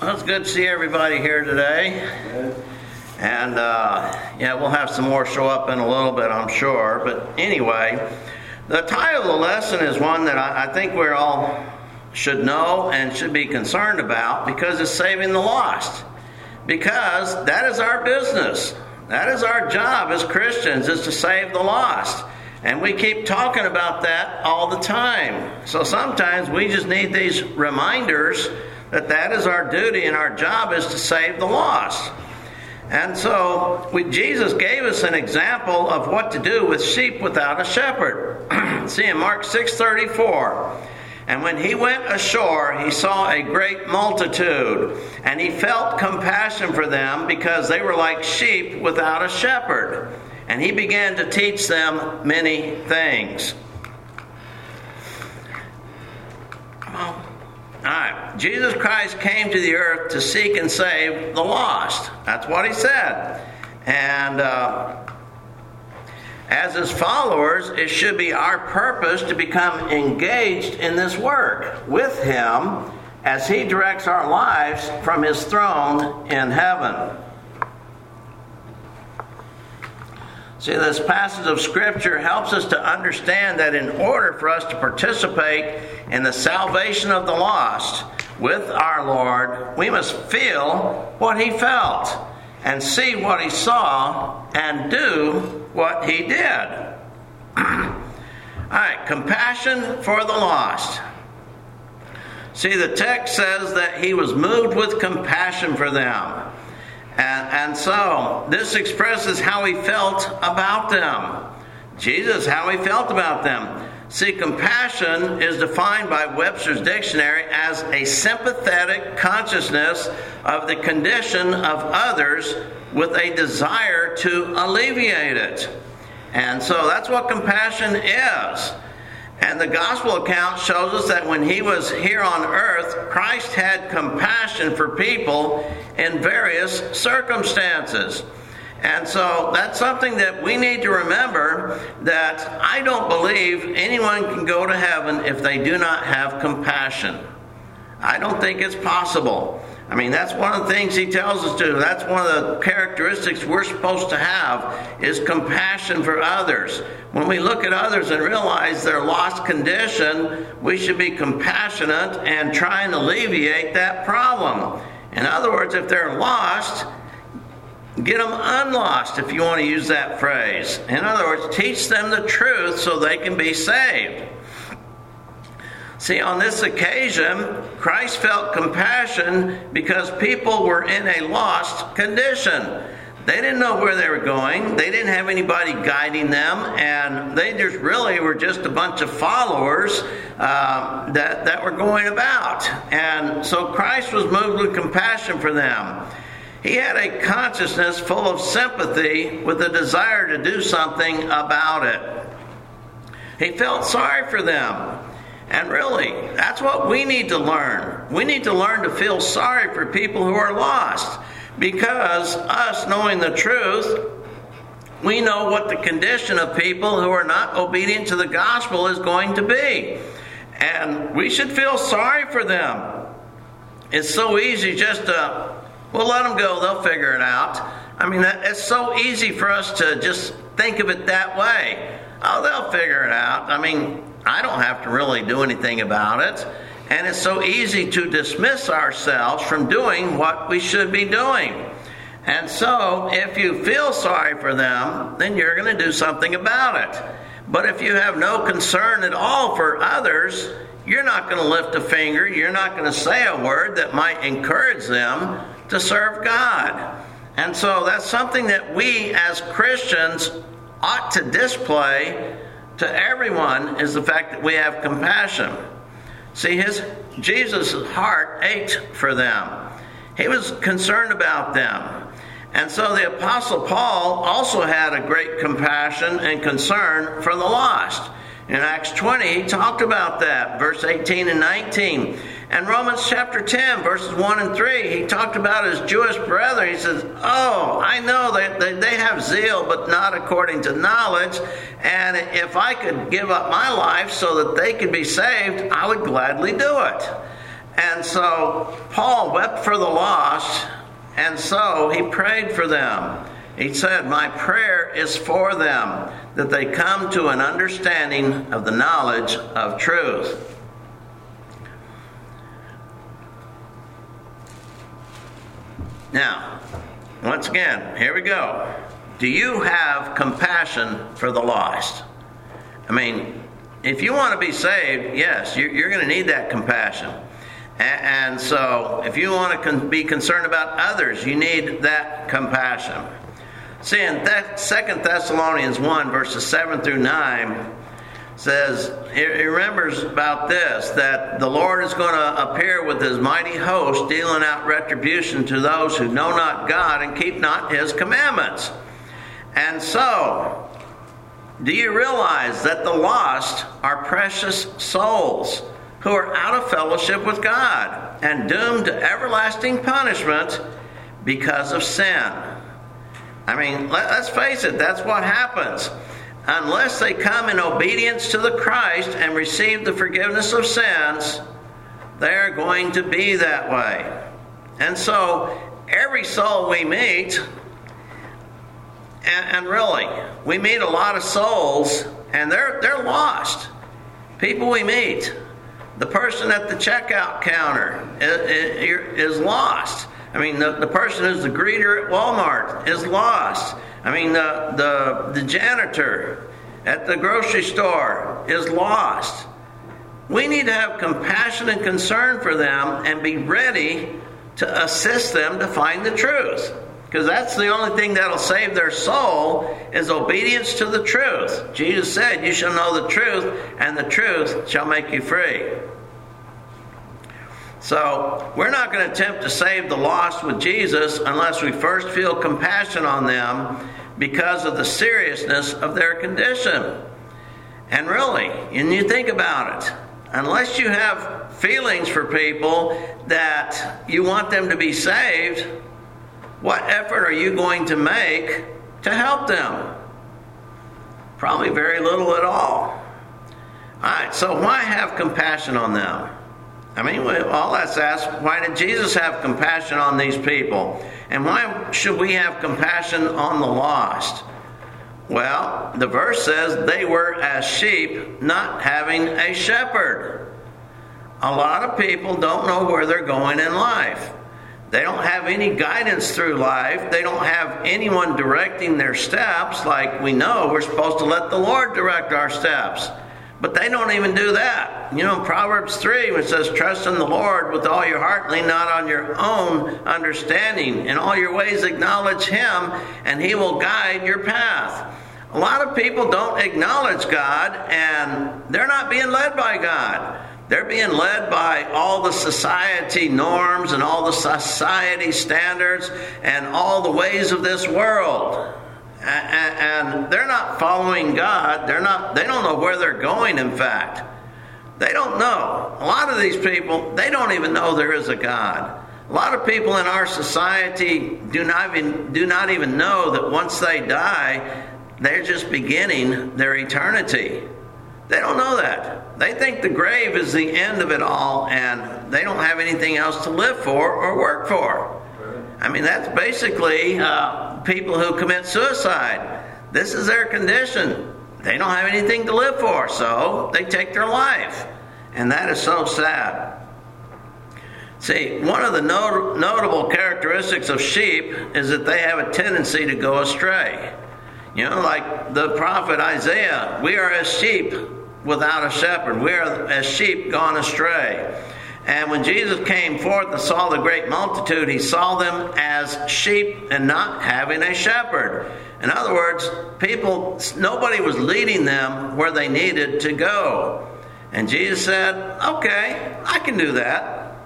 Well, it's good to see everybody here today. And we'll have some more show up in a little bit, I'm sure. But anyway, the title of the lesson is one that I think we all should know and should be concerned about, because it's saving the lost. Because that is our business. That is our job as Christians, is to save the lost. And we keep talking about that all the time. So sometimes we just need these reminders that is our duty, and our job is to save the lost. And so Jesus gave us an example of what to do with sheep without a shepherd. See in Mark 6:34. And when he went ashore, he saw a great multitude, and he felt compassion for them, because they were like sheep without a shepherd. And he began to teach them many things. Alright, Jesus Christ came to the earth to seek and save the lost. That's what he said. And as his followers, it should be our purpose to become engaged in this work with him as he directs our lives from his throne in heaven. See, this passage of Scripture helps us to understand that in order for us to participate in the salvation of the lost with our Lord, we must feel what he felt, and see what he saw, and do what he did. Alright, compassion for the lost. See, the text says that he was moved with compassion for them. And so, this expresses how he felt about them. Jesus, how he felt about them. See, compassion is defined by Webster's Dictionary as a sympathetic consciousness of the condition of others with a desire to alleviate it. And so, that's what compassion is. And the gospel account shows us that when he was here on earth, Christ had compassion for people in various circumstances. And so that's something that we need to remember, that I don't believe anyone can go to heaven if they do not have compassion. I don't think it's possible. I mean, that's one of the things he tells us to. That's one of the characteristics we're supposed to have, is compassion for others. When we look at others and realize their lost condition, we should be compassionate and try and alleviate that problem. In other words, if they're lost, get them unlost, if you want to use that phrase. In other words, teach them the truth so they can be saved. See, on this occasion, Christ felt compassion because people were in a lost condition. They didn't know where they were going. They didn't have anybody guiding them, and they just really were just a bunch of followers that were going about. And so Christ was moved with compassion for them. He had a consciousness full of sympathy with a desire to do something about it. He felt sorry for them. And really, that's what we need to learn. We need to learn to feel sorry for people who are lost. Because us knowing the truth, we know what the condition of people who are not obedient to the gospel is going to be. And we should feel sorry for them. It's so easy just to, well, let them go, they'll figure it out. I mean, it's so easy for us to just think of it that way. Oh, they'll figure it out. I mean, I don't have to really do anything about it. And it's so easy to dismiss ourselves from doing what we should be doing. And so, if you feel sorry for them, then you're going to do something about it. But if you have no concern at all for others, you're not going to lift a finger. You're not going to say a word that might encourage them to serve God. And so that's something that we as Christians ought to display to everyone, is the fact that we have compassion. See, Jesus' heart ached for them. He was concerned about them. And so the Apostle Paul also had a great compassion and concern for the lost. In Acts 20, he talked about that, verse 18 and 19. And Romans chapter 10, verses 1 and 3, he talked about his Jewish brethren. He says, oh, I know they have zeal, but not according to knowledge. And if I could give up my life so that they could be saved, I would gladly do it. And so Paul wept for the lost, and so he prayed for them. He said, my prayer is for them, that they come to an understanding of the knowledge of truth. Now, once again, here we go. Do you have compassion for the lost? I mean, if you want to be saved, yes, you're going to need that compassion. And so, if you want to be concerned about others, you need that compassion. See, in 2 Thessalonians 1, verses 7 through 9, says, he remembers about this, that the Lord is going to appear with his mighty host, dealing out retribution to those who know not God and keep not his commandments. And so, do you realize that the lost are precious souls who are out of fellowship with God and doomed to everlasting punishment because of sin? I mean, let's face it, that's what happens. Unless they come in obedience to the Christ and receive the forgiveness of sins, they're going to be that way. And so, every soul we meet, and really, we meet a lot of souls, and they're lost. People we meet. The person at the checkout counter is lost. I mean, the person who's the greeter at Walmart is lost. I mean, the janitor at the grocery store is lost. We need to have compassion and concern for them and be ready to assist them to find the truth. Because that's the only thing that'll save their soul is obedience to the truth. Jesus said, you shall know the truth, and the truth shall make you free. So, we're not going to attempt to save the lost with Jesus unless we first feel compassion on them because of the seriousness of their condition. And really, and you think about it, unless you have feelings for people that you want them to be saved, what effort are you going to make to help them? Probably very little at all. Alright, so why have compassion on them? I mean, all that's asked, why did Jesus have compassion on these people? And why should we have compassion on the lost? Well, the verse says they were as sheep not having a shepherd. A lot of people don't know where they're going in life. They don't have any guidance through life. They don't have anyone directing their steps. Like we know, we're supposed to let the Lord direct our steps. But they don't even do that. You know, in Proverbs 3, which says, trust in the Lord with all your heart, lean not on your own understanding. In all your ways acknowledge him, and he will guide your path. A lot of people don't acknowledge God, and they're not being led by God. They're being led by all the society norms and all the society standards and all the ways of this world. And they're not following God. They don't know where they're going, in fact. They don't know. A lot of these people, they don't even know there is a God. A lot of people in our society do not even know that once they die, they're just beginning their eternity. They don't know that. They think the grave is the end of it all, and they don't have anything else to live for or work for. I mean, that's basically people who commit suicide. This is their condition. They don't have anything to live for, so they take their life. And that is so sad. See, one of the notable characteristics of sheep is that they have a tendency to go astray. You know, like the prophet Isaiah, we are as sheep without a shepherd. We are as sheep gone astray. And when Jesus came forth and saw the great multitude, he saw them as sheep and not having a shepherd. In other words, nobody was leading them where they needed to go. And Jesus said, okay, I can do that.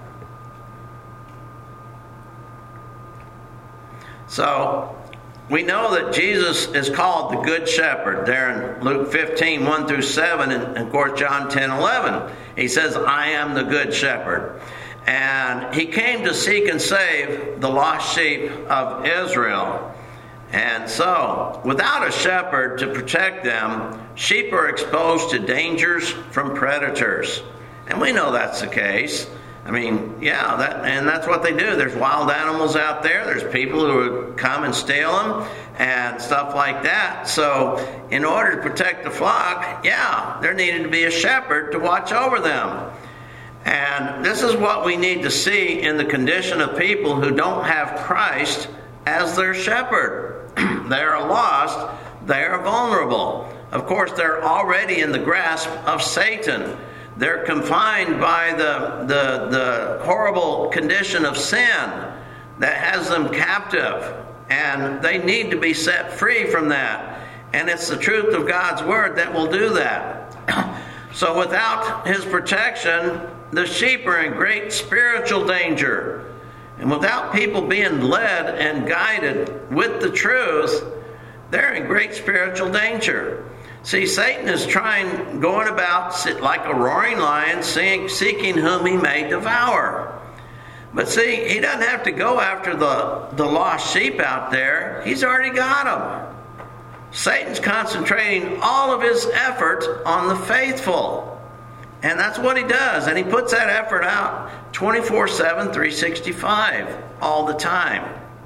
So, we know that Jesus is called the Good Shepherd there in Luke 15, 1 through 7, and of course John 10, 11. He says, I am the Good Shepherd. And he came to seek and save the lost sheep of Israel. And so, without a shepherd to protect them, sheep are exposed to dangers from predators. And we know that's the case. I mean, yeah, that's what they do. There's wild animals out there. There's people who would come and steal them and stuff like that. So in order to protect the flock, yeah, there needed to be a shepherd to watch over them. And this is what we need to see in the condition of people who don't have Christ as their shepherd. They are lost. They are vulnerable. Of course, they're already in the grasp of Satan. They're confined by the horrible condition of sin that has them captive. And they need to be set free from that. And it's the truth of God's Word that will do that. So without His protection, the sheep are in great spiritual danger. And without people being led and guided with the truth, they're in great spiritual danger. See, Satan is going about like a roaring lion, seeking whom he may devour. But see, he doesn't have to go after the lost sheep out there. He's already got them. Satan's concentrating all of his effort on the faithful. And that's what he does. And he puts that effort out 24/7, 365, all the time.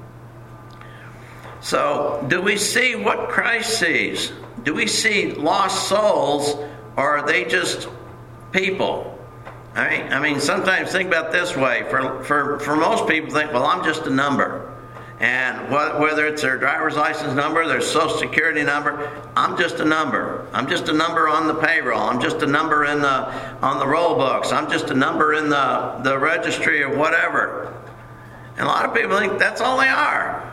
So, do we see what Christ sees? Do we see lost souls, or are they just people? I mean, sometimes think about it this way. For most people, think, well, I'm just a number. And whether it's their driver's license number, their social security number, I'm just a number. I'm just a number on the payroll. I'm just a number on the roll books. I'm just a number in the registry or whatever. And a lot of people think that's all they are.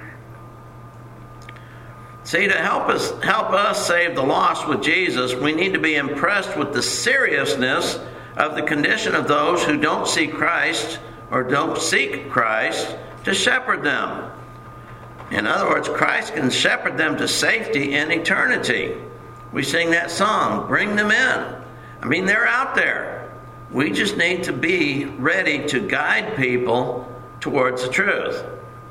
See, to help us save the lost with Jesus, we need to be impressed with the seriousness of the condition of those who don't see Christ or don't seek Christ to shepherd them. In other words, Christ can shepherd them to safety in eternity. We sing that song, Bring Them In. I mean, they're out there. We just need to be ready to guide people towards the truth.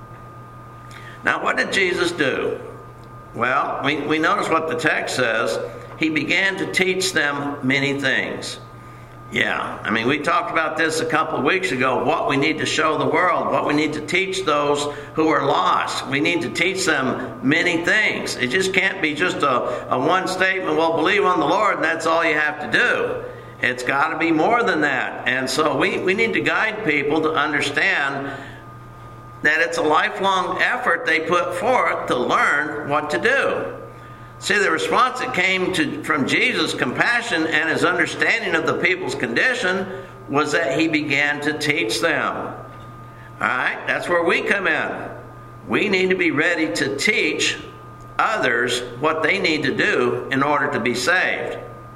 Now, what did Jesus do? Well, we notice what the text says. He began to teach them many things. Yeah, I mean, we talked about this a couple of weeks ago, what we need to show the world, what we need to teach those who are lost. We need to teach them many things. It just can't be just a one statement, well, believe on the Lord, and that's all you have to do. It's got to be more than that. And so we need to guide people to understand that it's a lifelong effort they put forth to learn what to do. See, the response that came from Jesus' compassion and his understanding of the people's condition was that he began to teach them. All right? That's where we come in. We need to be ready to teach others what they need to do in order to be saved.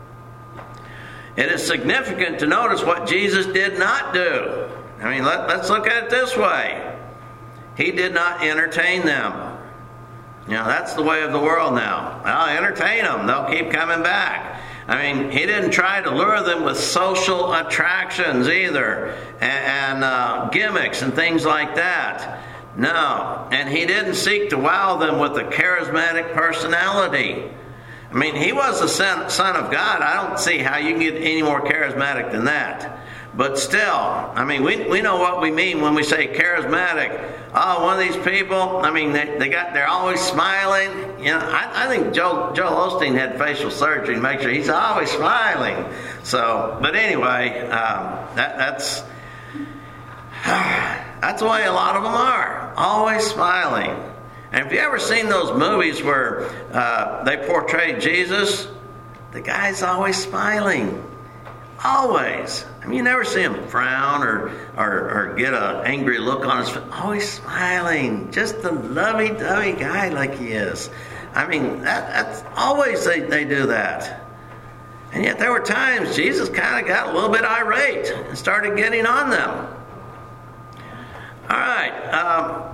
It is significant to notice what Jesus did not do. I mean, let's look at it this way. He did not entertain them. You know, that's the way of the world now. I'll entertain them. They'll keep coming back. I mean, he didn't try to lure them with social attractions either and gimmicks and things like that. No. And he didn't seek to wow them with a charismatic personality. I mean, he was the Son of God. I don't see how you can get any more charismatic than that. But still, I mean, we know what we mean when we say charismatic. Oh, one of these people, I mean, they're always smiling. You know, I think Joel Osteen had facial surgery to make sure he's always smiling. So, but anyway, that's the way a lot of them are, always smiling. And have you ever seen those movies where they portray Jesus? The guy's always smiling. Always. I mean, you never see him frown or get an angry look on his face. Always smiling. Just a lovey-dovey guy like he is. I mean, that's always they do that. And yet there were times Jesus kind of got a little bit irate and started getting on them. All right.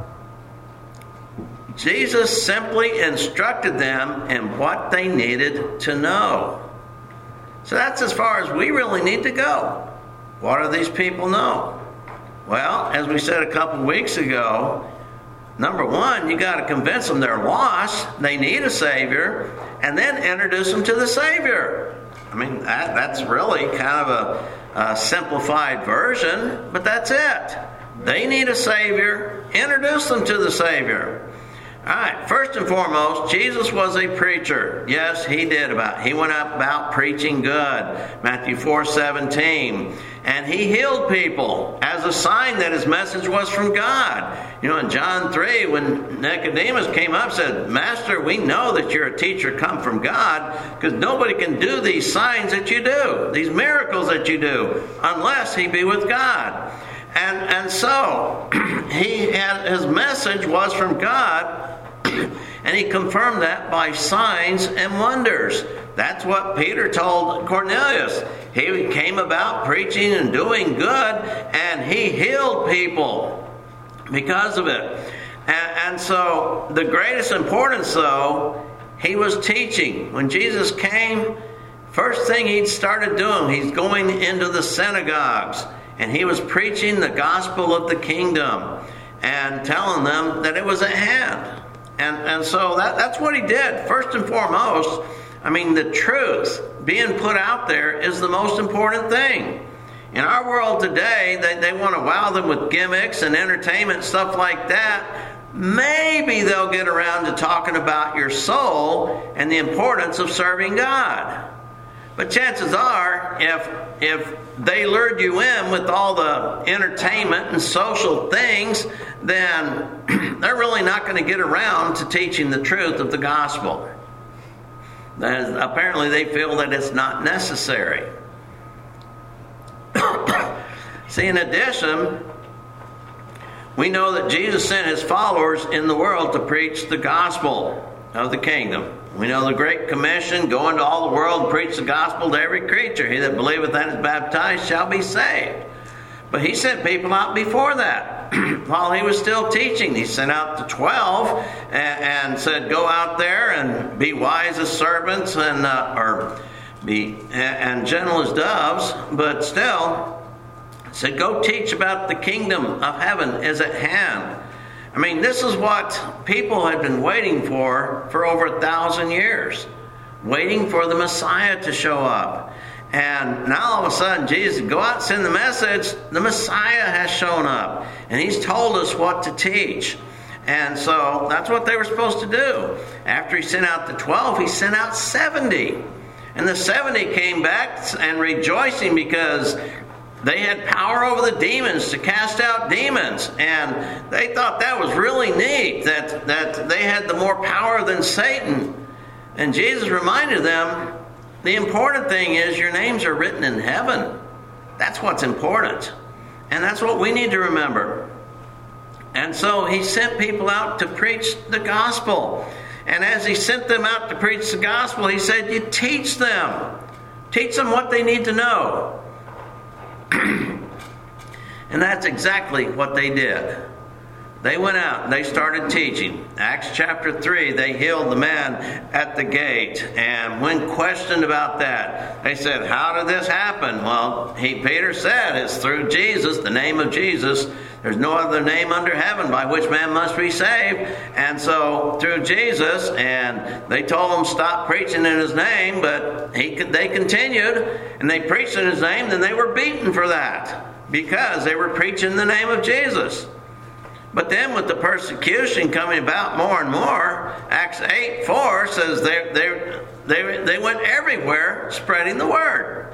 Jesus simply instructed them in what they needed to know. So that's as far as we really need to go. What do these people know? Well, as we said a couple weeks ago, number one, you got to convince them they're lost, they need a Savior, and then introduce them to the Savior. I mean, that's really kind of a simplified version, but that's it. They need a Savior. Introduce them to the Savior. All right, first and foremost, Jesus was a preacher. Yes, he did. He went up about preaching good. Matthew 4:17. And he healed people as a sign that his message was from God. In John 3, when Nicodemus came up and said, Master, we know that you're a teacher come from God, because nobody can do these signs that you do, these miracles that you do, unless he be with God. And so his message was from God, and he confirmed that by signs and wonders. That's what Peter told Cornelius. He came about preaching and doing good, and he healed people because of it. And so the greatest importance, though, he was teaching. When Jesus came, first thing he started doing, he's going into the synagogues, and he was preaching the gospel of the kingdom and telling them that it was at hand. And so that's what he did. First and foremost, the truth being put out there is the most important thing. In our world today, they want to wow them with gimmicks and entertainment, stuff like that. Maybe they'll get around to talking about your soul and the importance of serving God. But chances are, if they lured you in with all the entertainment and social things, then they're really not going to get around to teaching the truth of the gospel. Apparently they feel that it's not necessary. See, in addition, we know that Jesus sent his followers in the world to preach the gospel of the kingdom. We know the Great Commission, go into all the world and preach the gospel to every creature. He that believeth and is baptized shall be saved. But he sent people out before that. While he was still teaching, he sent out the 12 and said, go out there and be wise as serpents and gentle as doves. But still, he said, go teach about the kingdom of heaven is at hand. This is what people had been waiting for over 1,000 years. Waiting for the Messiah to show up. And now all of a sudden, Jesus, go out and send the message. The Messiah has shown up. And he's told us what to teach. And so that's what they were supposed to do. After he sent out the 12, he sent out 70. And the 70 came back and rejoicing because they had power over the demons to cast out demons. And they thought that was really neat, that they had the more power than Satan. And Jesus reminded them, the important thing is your names are written in heaven. That's what's important. And that's what we need to remember. And so he sent people out to preach the gospel. And as he sent them out to preach the gospel, he said, you teach them. Teach them what they need to know. And that's exactly what they did. They went out and they started teaching. Acts chapter 3, they healed the man at the gate. And when questioned about that, they said, how did this happen? Well, Peter said, it's through Jesus, the name of Jesus. There's no other name under heaven by which man must be saved. And so through Jesus, and they told him stop preaching in his name, but they continued, and they preached in his name, then they were beaten for that because they were preaching the name of Jesus. But then with the persecution coming about more and more, Acts 8:4 says they went everywhere spreading the word.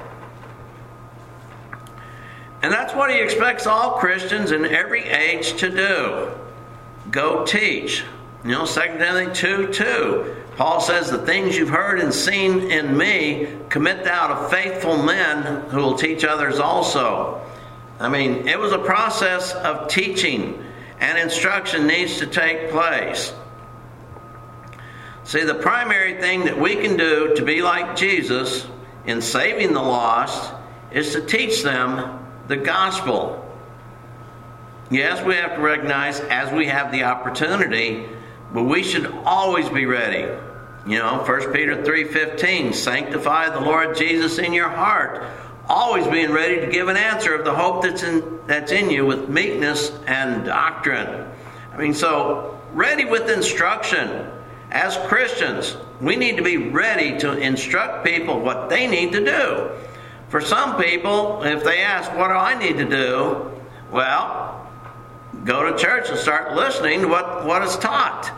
And that's what he expects all Christians in every age to do. Go teach. 2 Timothy 2:2. Paul says, the things you've heard and seen in me, commit thou to faithful men who will teach others also. It was a process of teaching. And instruction needs to take place. See, the primary thing that we can do to be like Jesus in saving the lost is to teach them the gospel. Yes, we have to recognize as we have the opportunity, but we should always be ready. 1 Peter 3:15, sanctify the Lord Jesus in your heart, always being ready to give an answer of the hope that's in you with meekness and doctrine. So ready with instruction. As Christians, we need to be ready to instruct people what they need to do. For some people, if they ask, what do I need to do? Well, go to church and start listening to what is taught.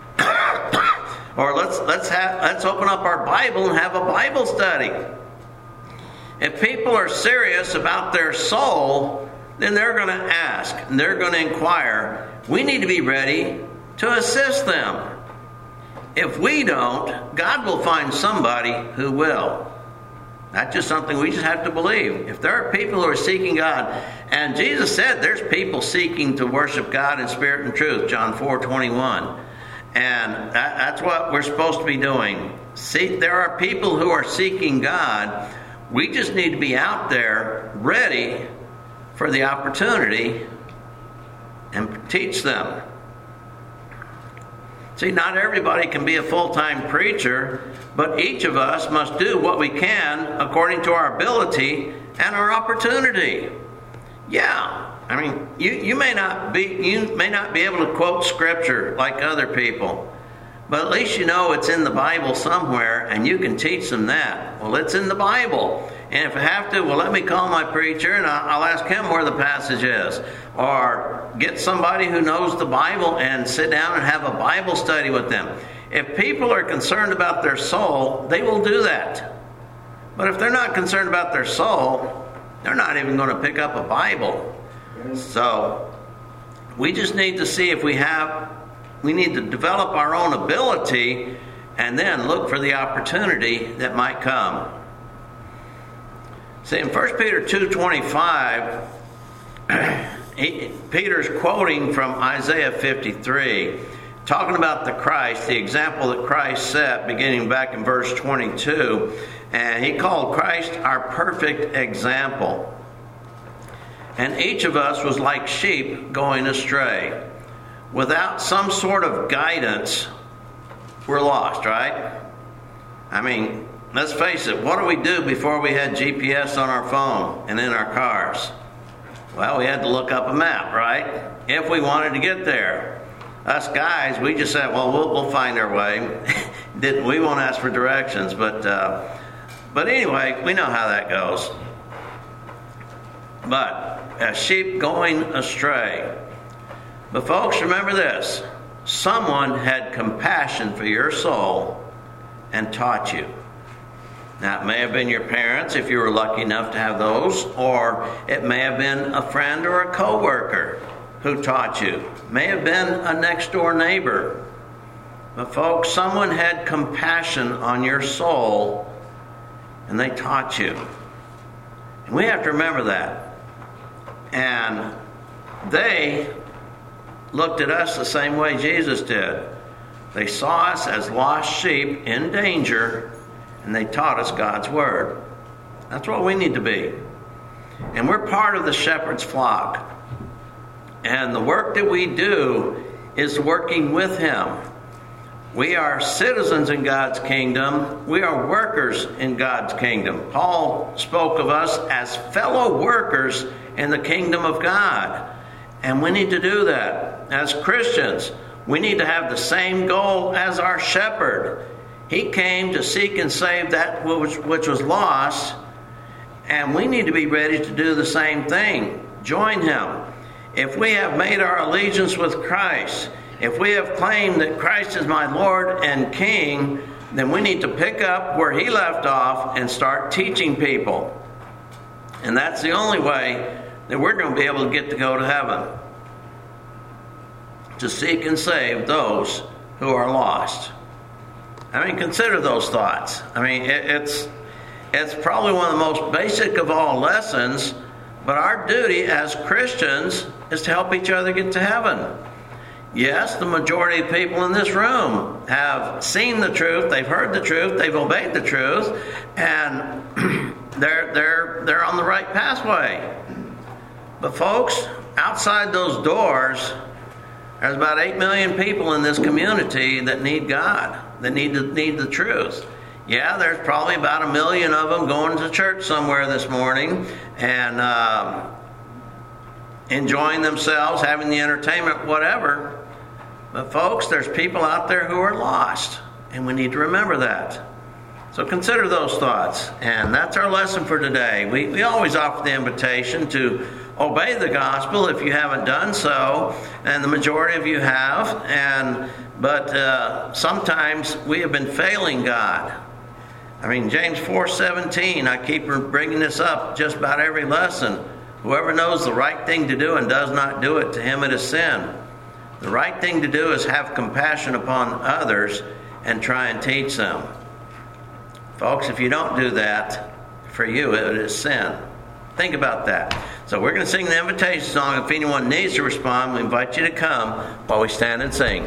Or let's open up our Bible and have a Bible study. If people are serious about their soul, then they're going to ask and they're going to inquire. We need to be ready to assist them. If we don't, God will find somebody who will. That's just something we just have to believe. If there are people who are seeking God, and Jesus said there's people seeking to worship God in spirit and truth, John 4:21. And that's what we're supposed to be doing. See, there are people who are seeking God. We just need to be out there ready for the opportunity and teach them. See, not everybody can be a full-time preacher, but each of us must do what we can according to our ability and our opportunity. Yeah, I mean, you may not be able to quote scripture like other people, but at least you know it's in the Bible somewhere, and you can teach them that. Well, it's in the Bible. And if I have to, well, let me call my preacher and I'll ask him where the passage is. Or get somebody who knows the Bible and sit down and have a Bible study with them. If people are concerned about their soul, they will do that. But if they're not concerned about their soul, they're not even going to pick up a Bible. So we just need to see if we need to develop our own ability and then look for the opportunity that might come. See, in 1 Peter 2:25, Peter's quoting from Isaiah 53, talking about the Christ, the example that Christ set, beginning back in verse 22. And he called Christ our perfect example. And each of us was like sheep going astray. Without some sort of guidance, we're lost, right? I mean, let's face it, what do we do before we had GPS on our phone and in our cars? Well, we had to look up a map, right? If we wanted to get there. Us guys, we just said, well, we'll find our way. We won't ask for directions, but anyway, we know how that goes. But a sheep going astray. But folks, remember this. Someone had compassion for your soul and taught you. Now, it may have been your parents, if you were lucky enough to have those, or it may have been a friend or a coworker who taught you. It may have been a next-door neighbor. But folks, someone had compassion on your soul, and they taught you. And we have to remember that. And they looked at us the same way Jesus did. They saw us as lost sheep in danger, and they taught us God's Word. That's what we need to be. And we're part of the shepherd's flock. And the work that we do is working with Him. We are citizens in God's kingdom. We are workers in God's kingdom. Paul spoke of us as fellow workers in the kingdom of God. And we need to do that. As Christians, we need to have the same goal as our shepherd. He came to seek and save that which was lost, and we need to be ready to do the same thing. Join Him. If we have made our allegiance with Christ, if we have claimed that Christ is my Lord and King, then we need to pick up where He left off and start teaching people. And that's the only way that we're going to be able to get to go to heaven. To seek and save those who are lost. I mean, consider those thoughts. I mean, it's probably one of the most basic of all lessons, but our duty as Christians is to help each other get to heaven. Yes, the majority of people in this room have seen the truth, they've heard the truth, they've obeyed the truth, and they're on the right pathway. But folks, outside those doors, there's about 8 million people in this community that need God, that need the truth. Yeah, there's probably about 1 million of them going to church somewhere this morning and enjoying themselves, having the entertainment, whatever. But folks, there's people out there who are lost. And we need to remember that. So consider those thoughts. And that's our lesson for today. We always offer the invitation to obey the gospel if you haven't done so, and the majority of you have. But sometimes we have been failing God. I mean, James 4:17, I keep bringing this up just about every lesson. Whoever knows the right thing to do and does not do it, to him it is sin. The right thing to do is have compassion upon others and try and teach them. Folks, if you don't do that, for you it is sin. Think about that. So we're going to sing the invitation song. If anyone needs to respond, we invite you to come while we stand and sing.